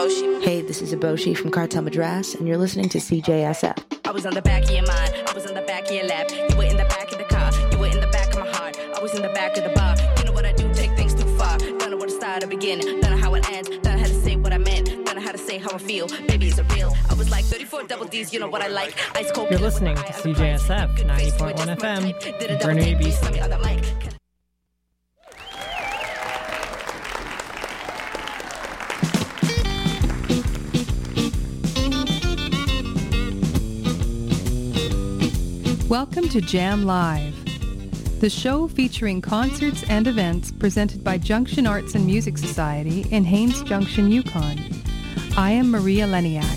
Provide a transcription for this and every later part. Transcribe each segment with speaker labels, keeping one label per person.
Speaker 1: Hey, this is Eboshi from Cartel Madras, and you're listening to CJSF.
Speaker 2: I was on the back of your mind, I was on the back of your lap. You were in the back of the car, you were in the back of my heart. I was in the back of the bar. You know what I do, take things too far. Don't know where to start or begin, don't know how it ends. Don't know how to say what I meant, don't know how to say how I feel. Baby, is it real? I was like 34 double D's, you know what I like. Ice cold.
Speaker 3: You're listening to CJSF 90.1 FM, Burnaby, BC.
Speaker 4: Welcome to Jam Live, the show featuring concerts and events presented by Junction Arts and Music Society in Haines Junction, Yukon. I am Maria Leniak.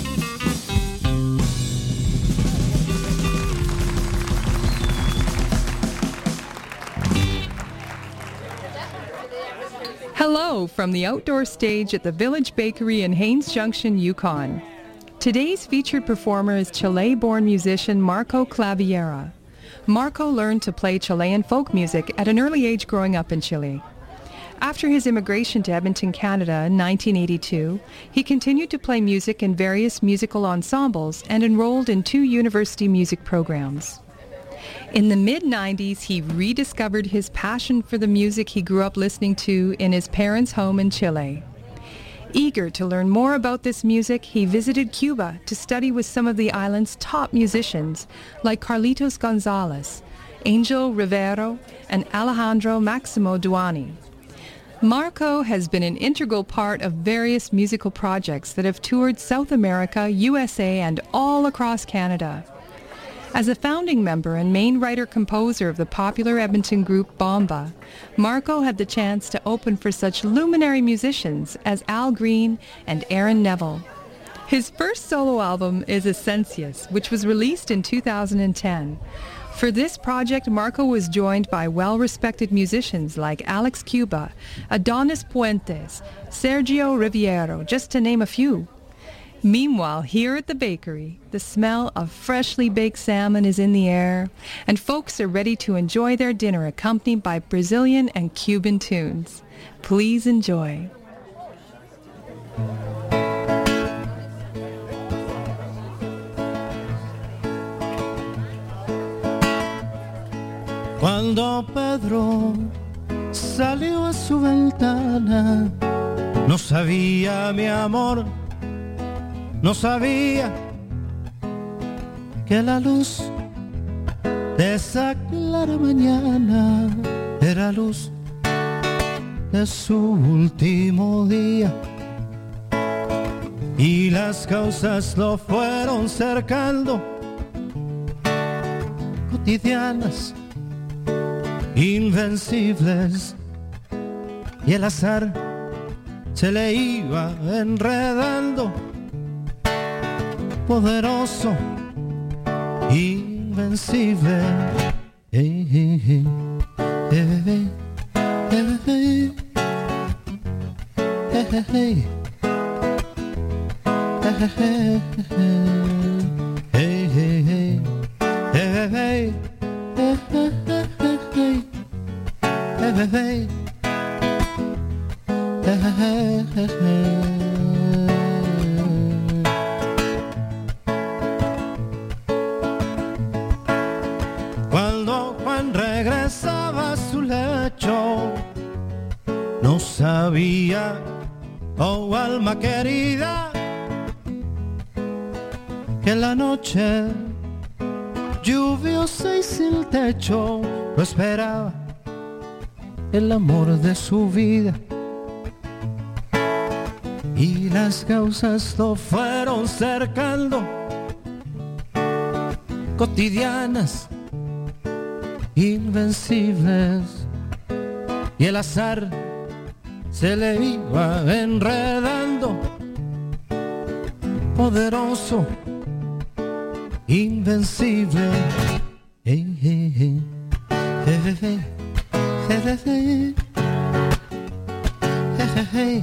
Speaker 4: Hello from the outdoor stage at the Village Bakery in Haines Junction, Yukon. Today's featured performer is Chile-born musician Marco Claviera. Marco learned to play Chilean folk music at an early age growing up in Chile. After his immigration to Edmonton, Canada in 1982, he continued to play music in various musical ensembles and enrolled in 2 university music programs. In the mid-90s, he rediscovered his passion for the music he grew up listening to in his parents' home in Chile. Eager to learn more about this music, he visited Cuba to study with some of the island's top musicians like Carlitos Gonzalez, Angel Rivero, and Alejandro Maximo Duani. Marco has been an integral part of various musical projects that have toured South America, USA, and all across Canada. As a founding member and main writer-composer of the popular Edmonton group Bomba, Marco had the chance to open for such luminary musicians as Al Green and Aaron Neville. His first solo album is Essencias, which was released in 2010. For this project, Marco was joined by well-respected musicians like Alex Cuba, Adonis Puentes, Sergio Riviero, just to name a few. Meanwhile, here at the bakery, the smell of freshly baked salmon is in the air, and folks are ready to enjoy their dinner accompanied by Brazilian and Cuban tunes. Please enjoy.
Speaker 5: Cuando Pedro salió a su ventana, no sabía, mi amor, no sabía que la luz de esa clara mañana era luz de su último día, y las causas lo fueron cercando, cotidianas, invencibles, y el azar se le iba enredando, poderoso, invencible. Hey, hey, hey, hey, hey, hey, hey, hey, hey, Cuando Juan regresaba a su lecho, no sabía, oh alma querida, que la noche lluviosa y sin techo lo esperaba el amor de su vida, y las causas lo fueron cercando, cotidianas, invencibles, y el azar se le iba enredando, poderoso, invencible. Hey, hey, hey, hey, hey, hey, hey, hey, hey, hey,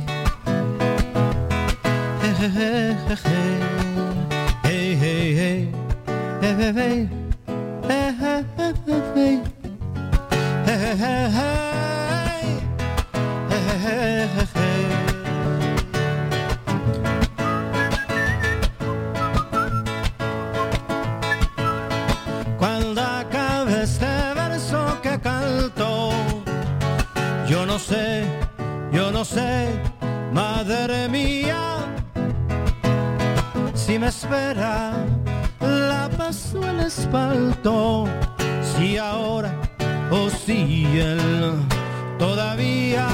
Speaker 5: y me espera la paz o el espanto, si ahora o si él todavía.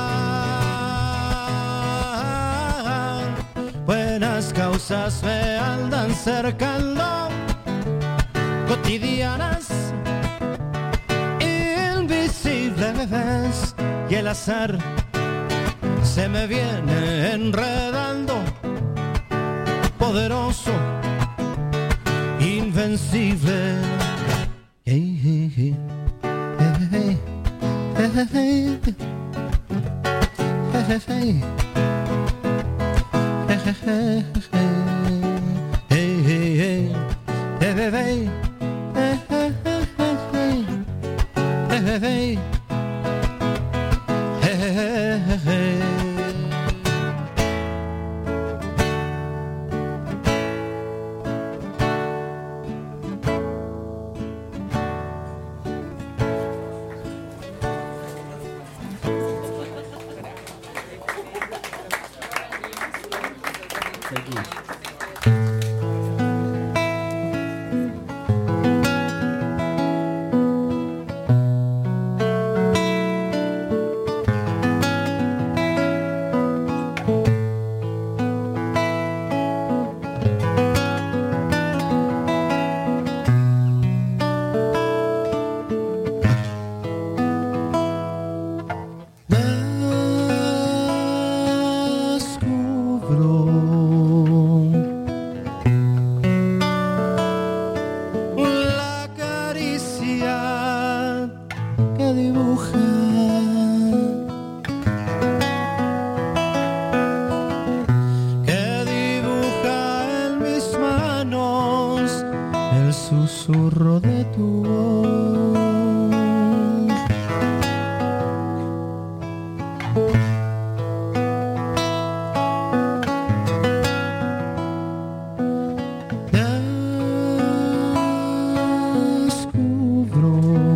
Speaker 5: Buenas causas me andan cercando, cotidianas, invisibles, y el azar se me viene enredando, poderoso, invencible. Hey, hey, hey. Hey, hey, hey, hey. Hey, hey, hey. Hey, hey, hey. Hey, hey, hey. Hey, hey, hey. Hey, hey, hey. Hey, hey, hey. Hey, hey, hey. Susurro de tu voz. Descubro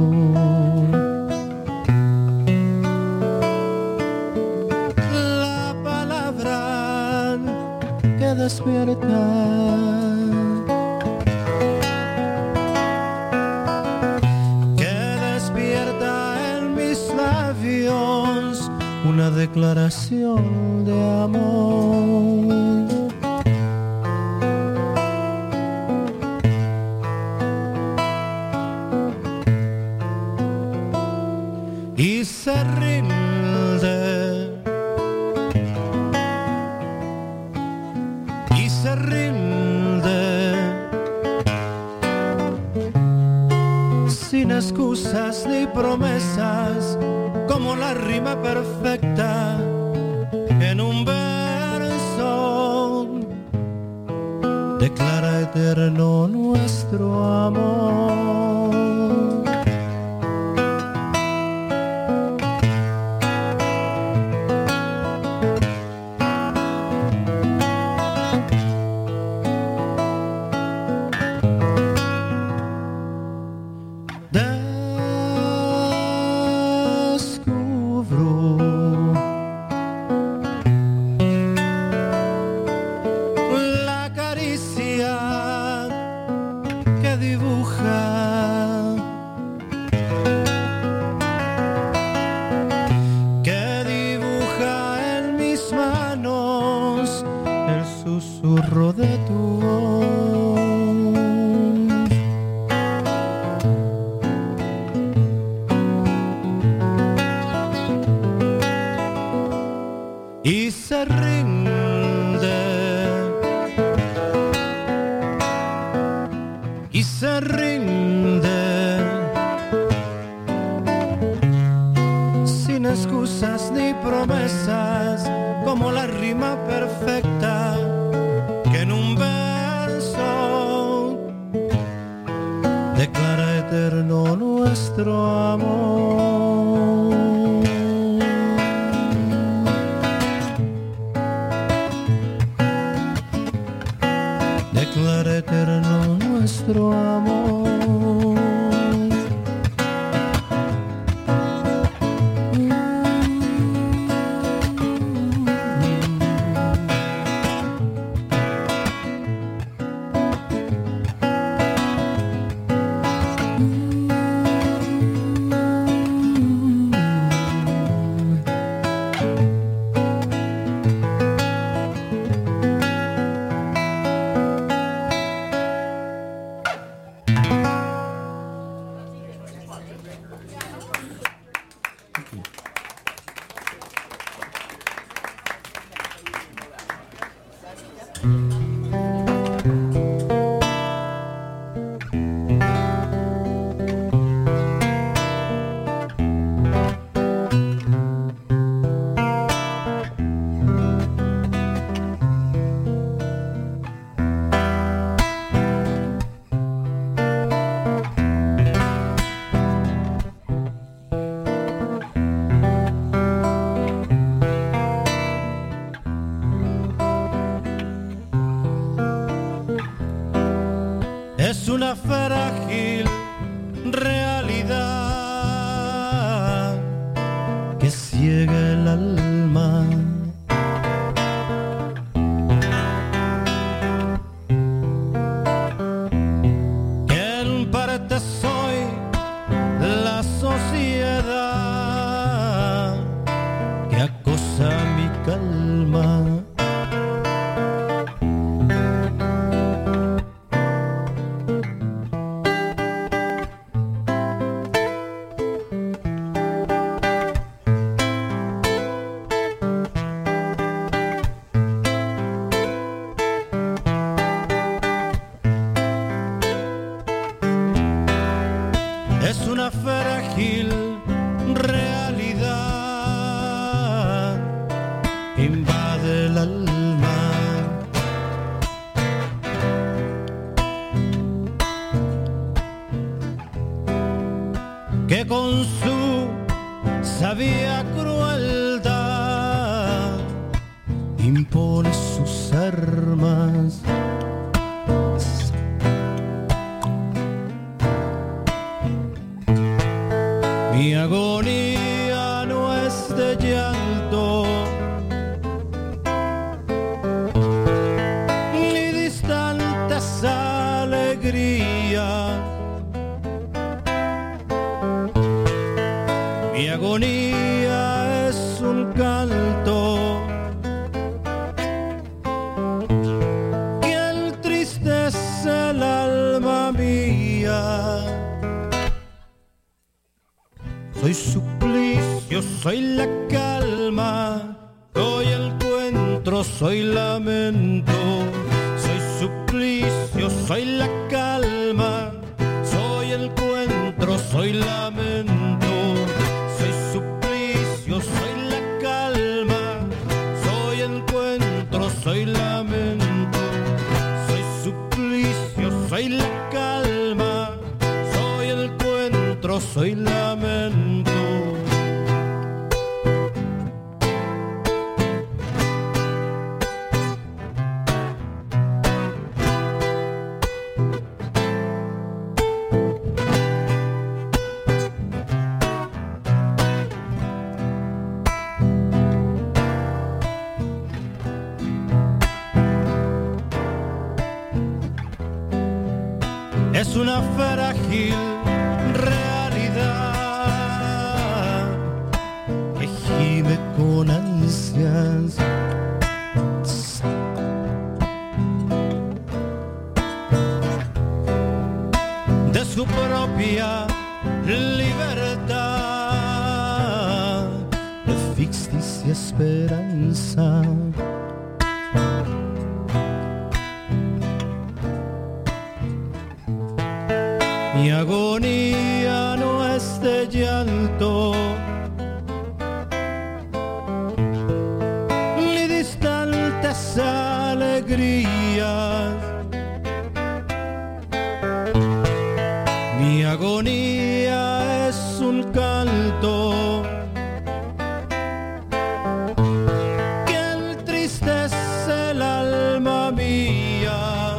Speaker 5: la palabra que despierta, una declaración de amor. Y se rinde, y se rinde, sin excusas ni promesas, como la rima perfecta en un verso declara eterno nuestro amor. Susurro de tu voz. Y se rinde, y se rinde, sin excusas ni promesas, como la rima perfecta que en un verso declara eterno nuestro amor. Declara eterno nuestro amor. Es una frágil realidad que ciega el alma. Que en parte soy la sociedad que acosa mi calma. Es una frágil realidad que invade el alma. Que con su sabia crueldad impone sus armas. Mi agonía no es de llanto, ni distantes alegrías. Mi agonía es un canto que entristece el alma mía. Soy suplicio, soy la calma, soy encuentro, soy lamento. Soy suplicio, soy la calma, soy encuentro, soy lamento. Soy suplicio, soy la calma, soy encuentro, soy lamento. Soy suplicio, soy la calma, soy encuentro, soy lamento. Es una frágil realidad que gime con ansias. De su propia libertad, de ficticia esperanza. Mi agonía no es de llanto, ni distantes alegrías. Mi agonía es un canto que entristece el alma mía.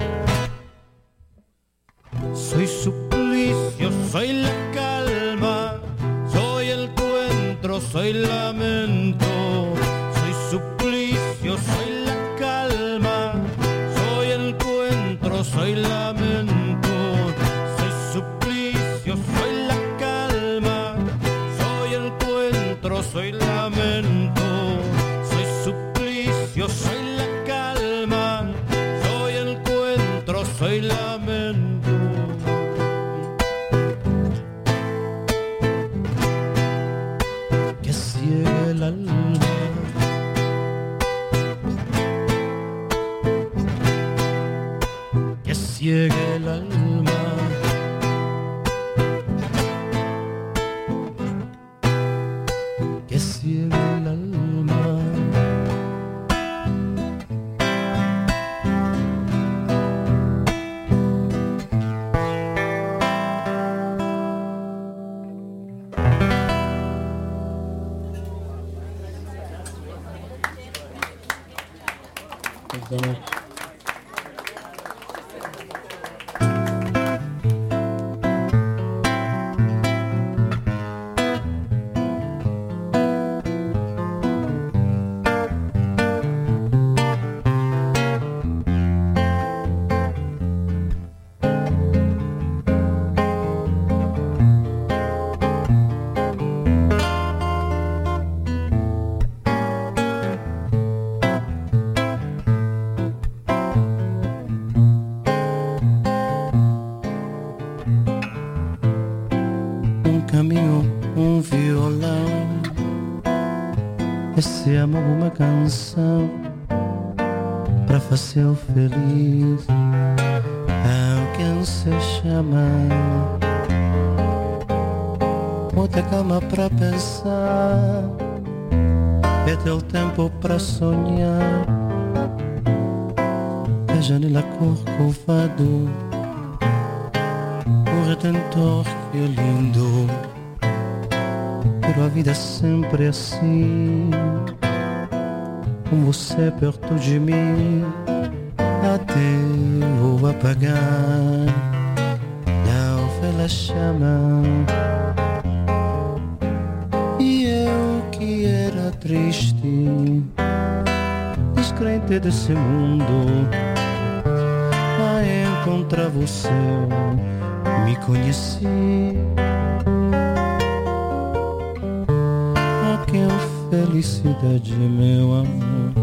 Speaker 5: Soy suplicio, soy la calma, soy el encuentro, soy lamento. Soy suplicio, soy la calma, soy el encuentro, soy lamento. Soy suplicio, soy la calma, soy el encuentro, soy lamento. Soy suplicio, soy la calma, soy el encuentro, soy lamento. El alma. ciega el alma. Que ciega el alma. Esse amor uma canção para fazer feliz é quem se chama. Muita calma para pensar, é teu tempo para sonhar. A janela corcovado, o Redentor que lindo. Pero a vida é sempre assim, com você perto de mim, até o apagar da ovelha chama. E eu que era triste, descrente desse mundo, a encontrar você me conheci. Que felicidade, meu amor.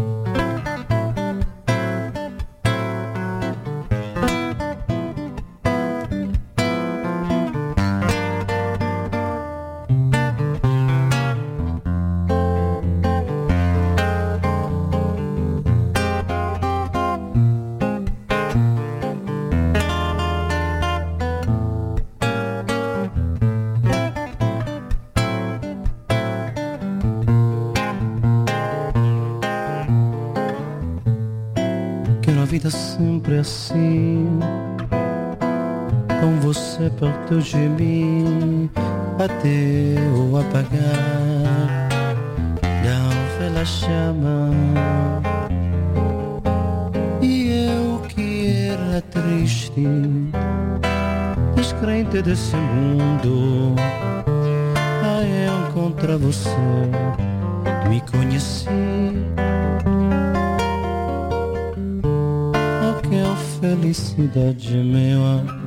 Speaker 5: Vida sempre assim, com você perto de mim, até o apagar da ovelha chama. E eu que era triste, descrente desse mundo, a encontrar você me conheci. Felicidade, meu amor.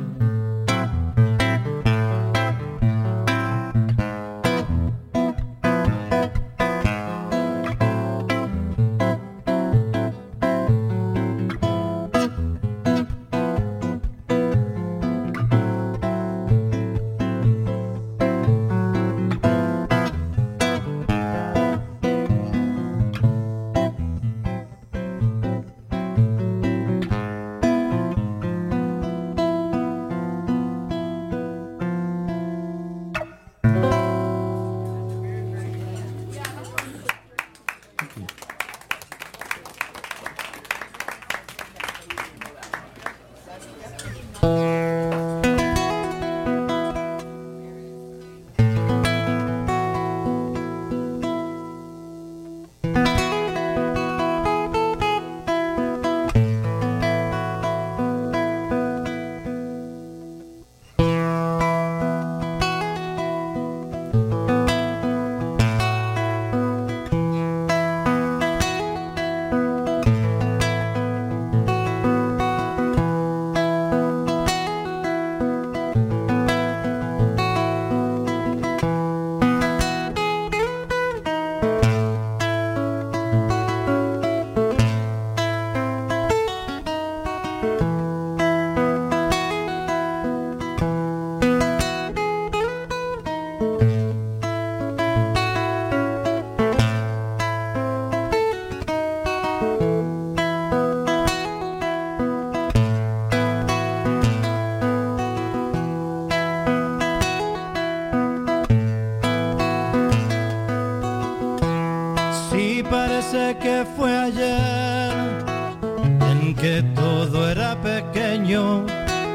Speaker 5: que todo era pequeño.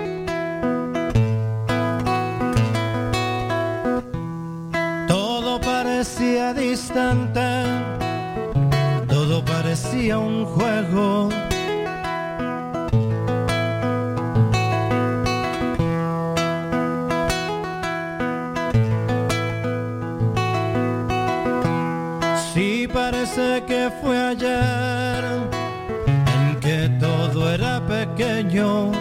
Speaker 5: Todo parecía distante, todo parecía un juego. Sí, parece que fue ayer en que todo era pequeño.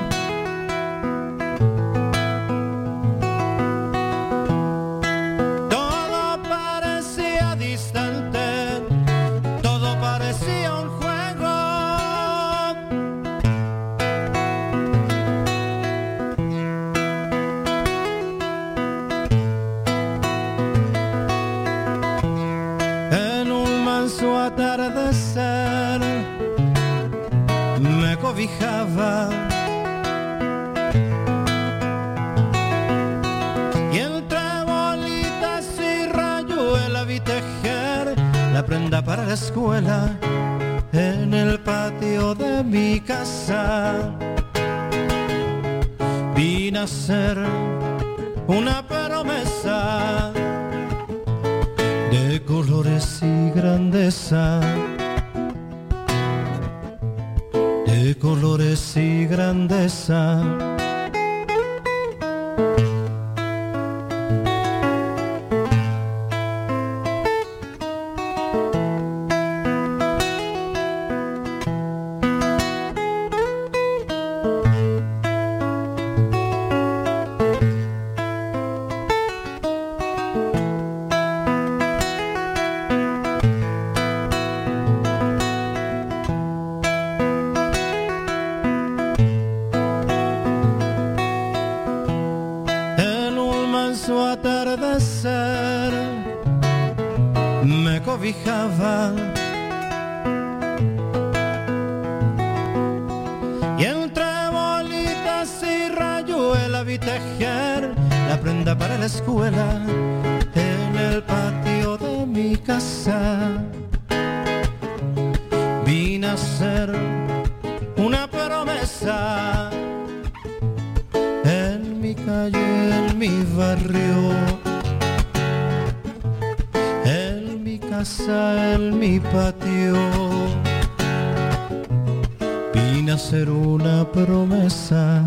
Speaker 5: Todo parecía distante, todo parecía un juego. En un manso atardecer me cobijaba y entre bolitas y rayuela vi tejer la prenda para la escuela en el patio de mi casa. Vi nacer una promesa de colores y grandeza, de colores y grandeza. Atardecer me cobijaba y entre bolitas y rayuela vi tejer la prenda para la escuela en el patio de mi casa. Vi nacer una promesa en mi calle, en mi barrio, en mi casa, en mi patio. Vi nacer una promesa.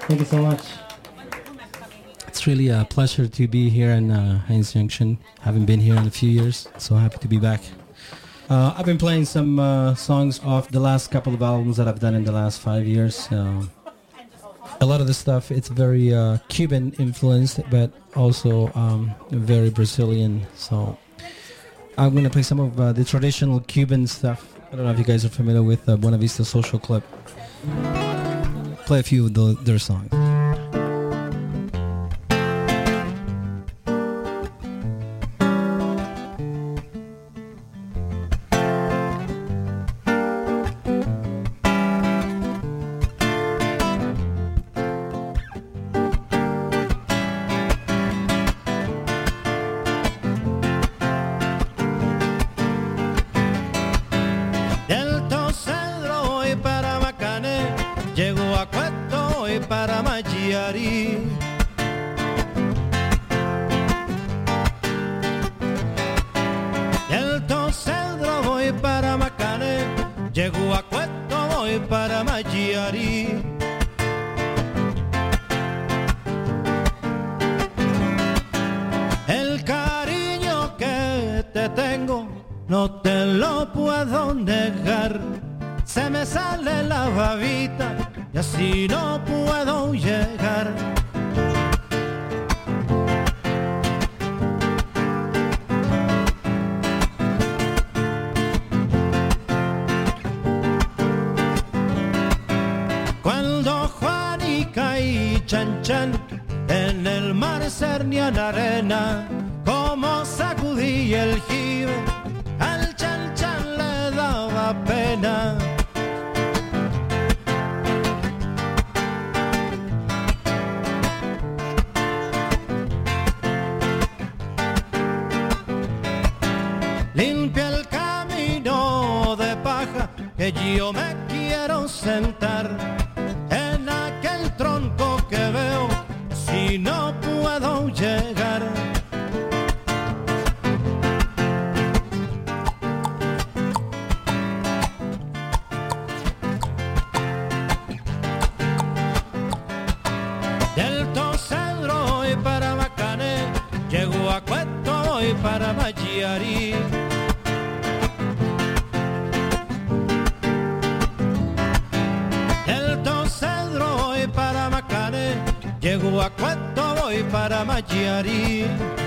Speaker 5: Thank you so much. It's really a pleasure to be here in Haines Junction. Haven't been here in a few years, so happy to be back. I've been playing some songs off the last couple of albums that I've done in the last 5 years. A lot of the stuff, it's very Cuban influenced, but also very Brazilian. So I'm going to play some of the traditional Cuban stuff. I don't know if you guys are familiar with Buena Vista Social Club. Play a few of their songs.
Speaker 6: En el mar cernían arena, como sacudía el jibe, al chan chan le daba pena. Limpia el camino de paja, que yo me quiero sentar en aquel tronco que veo, si no puedo llegar. Del Tocedro voy para Bacané, llego a Cueto voy para Machiarí. Llego a Cueto, voy para Machiarí.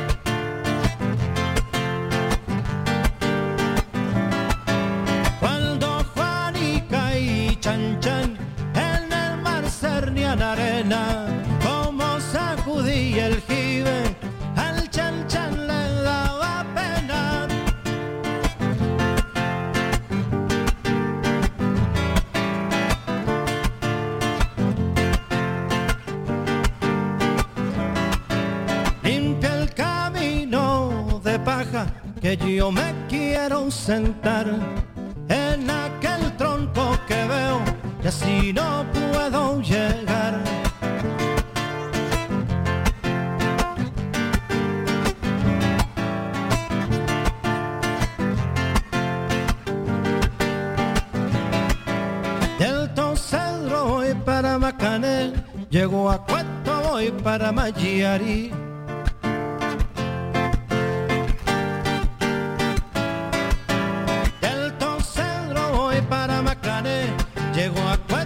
Speaker 6: Cuando Juanica y Chan Chan en el mar cernían arena, como sacudía el jibe, al Chan Chan le daba pena. Paja, que yo me quiero sentar en aquel tronco que veo, y así no puedo llegar. Del Tocedro voy para Bacané, llego a Cueto voy para Machiarí.